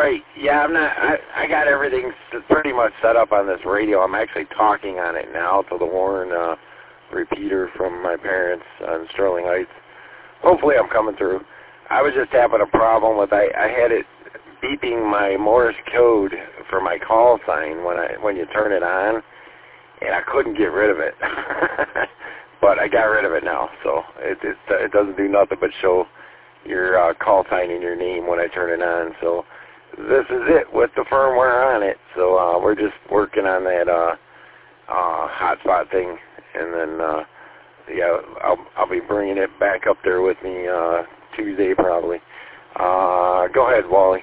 right. Yeah, I'm not. I got everything pretty much set up on this radio. I'm actually talking on it now to the Warren repeater from my parents on Sterling Heights. Hopefully, I'm coming through. I was just having a problem with I had it beeping my Morse code for my call sign when you turn it on, and I couldn't get rid of it. But I got rid of it now, so it doesn't do nothing but show your call sign and your name when I turn it on. So this is it with the firmware on it. So we're just working on that hotspot thing, and then yeah, I'll be bringing it back up there with me Tuesday probably. Go ahead, Wally.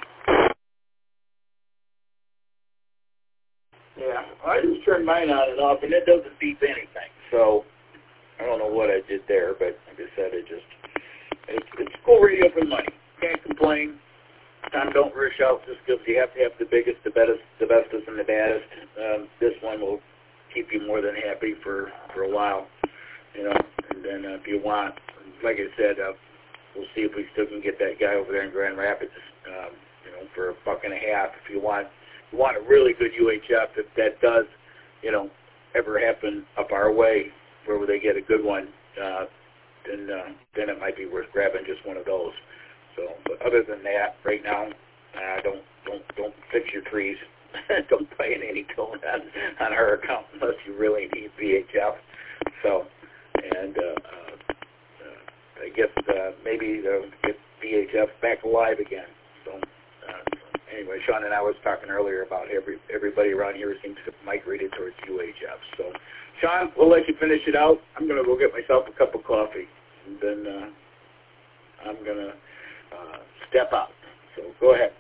Yeah, I just turned mine on and off, and it doesn't beep anything. So I don't know what I did there, but like I said, it's cool radio for the money. Can't complain. Tom, don't rush out just because you have to have the biggest, the bestest, and the baddest. This one will keep you more than happy for a while, you know. And then if you want, like I said, we'll see if we still can get that guy over there in Grand Rapids, you know, for $1.50. If you want a really good UHF, if that does, you know, ever happen up our way, where they get a good one, then it might be worth grabbing just one of those. So, but other than that, right now, don't fix your trees. Don't buy any tone on our account unless you really need VHF. So, and I guess maybe get VHF back alive again. So, anyway, Sean and I was talking earlier about everybody around here seems to have migrated towards UHF. So, Sean, we'll let you finish it out. I'm going to go get myself a cup of coffee, and then I'm going to step out. So go ahead.